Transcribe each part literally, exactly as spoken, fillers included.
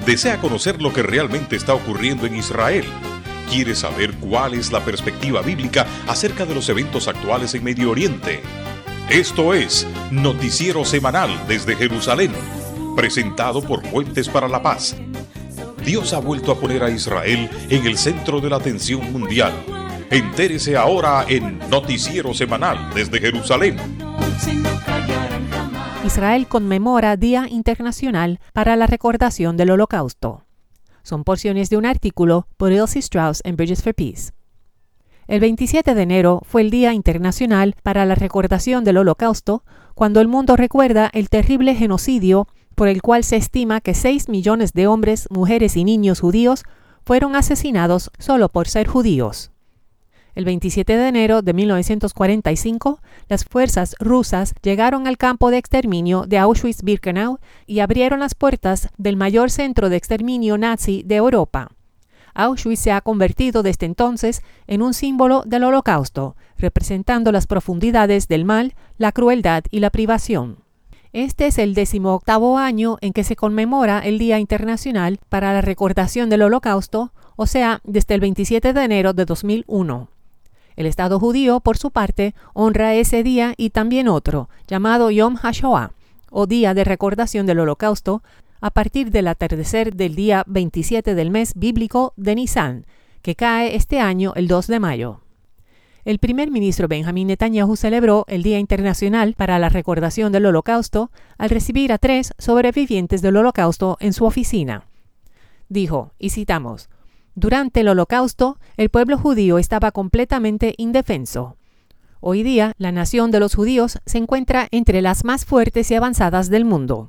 ¿Desea conocer lo que realmente está ocurriendo en Israel? ¿Quiere saber cuál es la perspectiva bíblica acerca de los eventos actuales en Medio Oriente? Esto es Noticiero Semanal desde Jerusalén, presentado por Puentes para la Paz. Dios ha vuelto a poner a Israel en el centro de la atención mundial. Entérese ahora en Noticiero Semanal desde Jerusalén. Israel conmemora Día Internacional para la Recordación del Holocausto. Son porciones de un artículo por Elsie Strauss en Bridges for Peace. El veintisiete de enero fue el Día Internacional para la Recordación del Holocausto, cuando el mundo recuerda el terrible genocidio por el cual se estima que seis millones de hombres, mujeres y niños judíos fueron asesinados solo por ser judíos. El veintisiete de enero de mil novecientos cuarenta y cinco, las fuerzas rusas llegaron al campo de exterminio de Auschwitz-Birkenau y abrieron las puertas del mayor centro de exterminio nazi de Europa. Auschwitz se ha convertido desde entonces en un símbolo del Holocausto, representando las profundidades del mal, la crueldad y la privación. Este es el decimoctavo año en que se conmemora el Día Internacional para la Recordación del Holocausto, o sea, desde el veintisiete de enero de dos mil uno. El Estado judío, por su parte, honra ese día y también otro, llamado Yom HaShoah, o Día de Recordación del Holocausto, a partir del atardecer del día veintisiete del mes bíblico de Nisan, que cae este año el dos de mayo. El primer ministro Benjamín Netanyahu celebró el Día Internacional para la Recordación del Holocausto al recibir a tres sobrevivientes del Holocausto en su oficina. Dijo, y citamos, «Durante el Holocausto, el pueblo judío estaba completamente indefenso. Hoy día, la nación de los judíos se encuentra entre las más fuertes y avanzadas del mundo.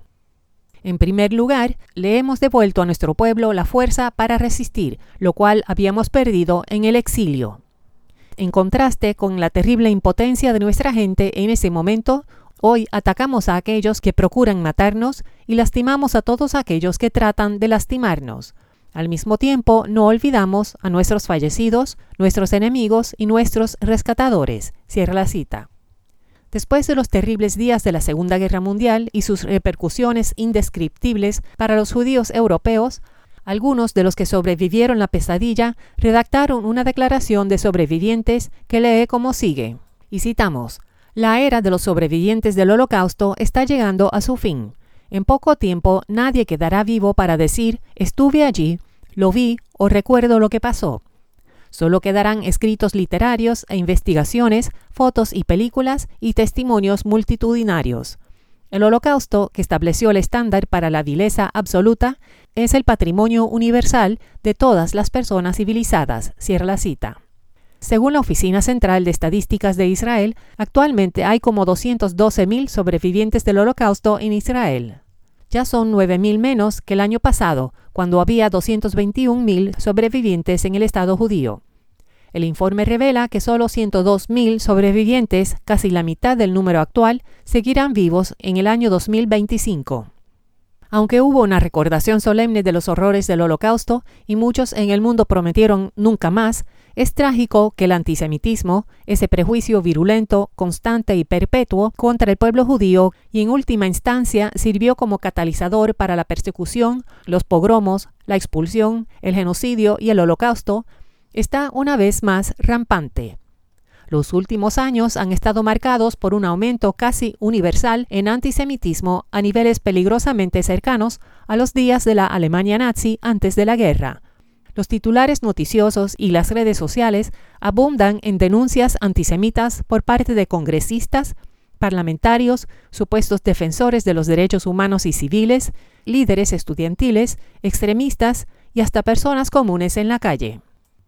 En primer lugar, le hemos devuelto a nuestro pueblo la fuerza para resistir, lo cual habíamos perdido en el exilio. En contraste con la terrible impotencia de nuestra gente en ese momento, hoy atacamos a aquellos que procuran matarnos y lastimamos a todos aquellos que tratan de lastimarnos. Al mismo tiempo, no olvidamos a nuestros fallecidos, nuestros enemigos y nuestros rescatadores». Cierra la cita. Después de los terribles días de la Segunda Guerra Mundial y sus repercusiones indescriptibles para los judíos europeos, algunos de los que sobrevivieron la pesadilla redactaron una declaración de sobrevivientes que lee como sigue, y citamos, «La era de los sobrevivientes del Holocausto está llegando a su fin. En poco tiempo nadie quedará vivo para decir, estuve allí, lo vi o recuerdo lo que pasó. Solo quedarán escritos literarios e investigaciones, fotos y películas y testimonios multitudinarios. El Holocausto, que estableció el estándar para la vileza absoluta, es el patrimonio universal de todas las personas civilizadas». Cierra la cita. Según la Oficina Central de Estadísticas de Israel, actualmente hay como doscientos doce mil sobrevivientes del Holocausto en Israel. Ya son nueve mil menos que el año pasado, cuando había doscientos veintiún mil sobrevivientes en el Estado judío. El informe revela que solo ciento dos mil sobrevivientes, casi la mitad del número actual, seguirán vivos en el año dos mil veinticinco. Aunque hubo una recordación solemne de los horrores del Holocausto y muchos en el mundo prometieron nunca más, es trágico que el antisemitismo, ese prejuicio virulento, constante y perpetuo contra el pueblo judío y en última instancia sirvió como catalizador para la persecución, los pogromos, la expulsión, el genocidio y el Holocausto, está una vez más rampante. Los últimos años han estado marcados por un aumento casi universal en antisemitismo a niveles peligrosamente cercanos a los días de la Alemania nazi antes de la guerra. Los titulares noticiosos y las redes sociales abundan en denuncias antisemitas por parte de congresistas, parlamentarios, supuestos defensores de los derechos humanos y civiles, líderes estudiantiles, extremistas y hasta personas comunes en la calle.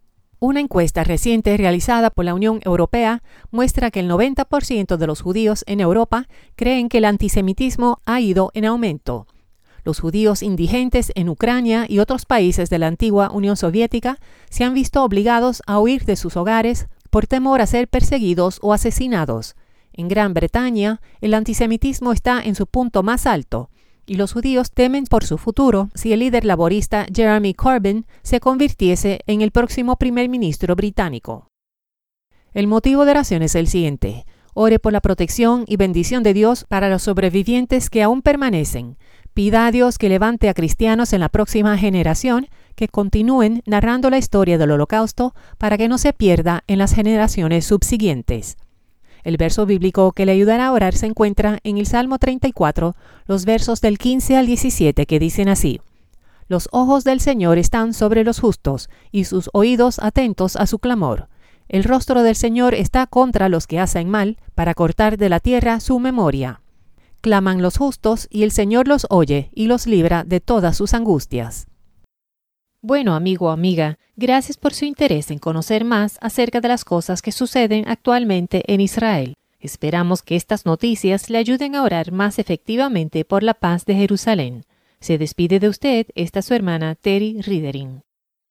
Una encuesta reciente realizada por la Unión Europea muestra que el noventa por ciento de los judíos en Europa creen que el antisemitismo ha ido en aumento. Los judíos indigentes en Ucrania y otros países de la antigua Unión Soviética se han visto obligados a huir de sus hogares por temor a ser perseguidos o asesinados. En Gran Bretaña, el antisemitismo está en su punto más alto, y los judíos temen por su futuro si el líder laborista Jeremy Corbyn se convirtiese en el próximo primer ministro británico. El motivo de oración es el siguiente: ore por la protección y bendición de Dios para los sobrevivientes que aún permanecen. Pida a Dios que levante a cristianos en la próxima generación que continúen narrando la historia del Holocausto para que no se pierda en las generaciones subsiguientes. El verso bíblico que le ayudará a orar se encuentra en el Salmo treinta y cuatro, los versos del quince al diecisiete, que dicen así: Los ojos del Señor están sobre los justos, y sus oídos atentos a su clamor. El rostro del Señor está contra los que hacen mal, para cortar de la tierra su memoria. Claman los justos, y el Señor los oye, y los libra de todas sus angustias. Bueno, amigo o amiga, gracias por su interés en conocer más acerca de las cosas que suceden actualmente en Israel. Esperamos que estas noticias le ayuden a orar más efectivamente por la paz de Jerusalén. Se despide de usted esta su hermana Terry Ridering.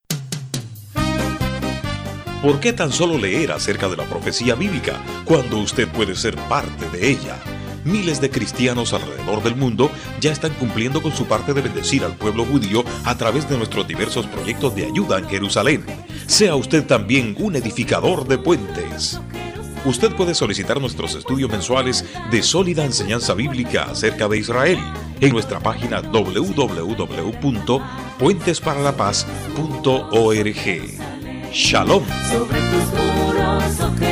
¿Por qué tan solo leer acerca de la profecía bíblica cuando usted puede ser parte de ella? Miles de cristianos alrededor del mundo ya están cumpliendo con su parte de bendecir al pueblo judío a través de nuestros diversos proyectos de ayuda en Jerusalén. Sea usted también un edificador de puentes. Usted puede solicitar nuestros estudios mensuales de sólida enseñanza bíblica acerca de Israel en nuestra página doble u doble u doble u punto puentes para la paz punto org. Shalom. Sobre tus muros, oh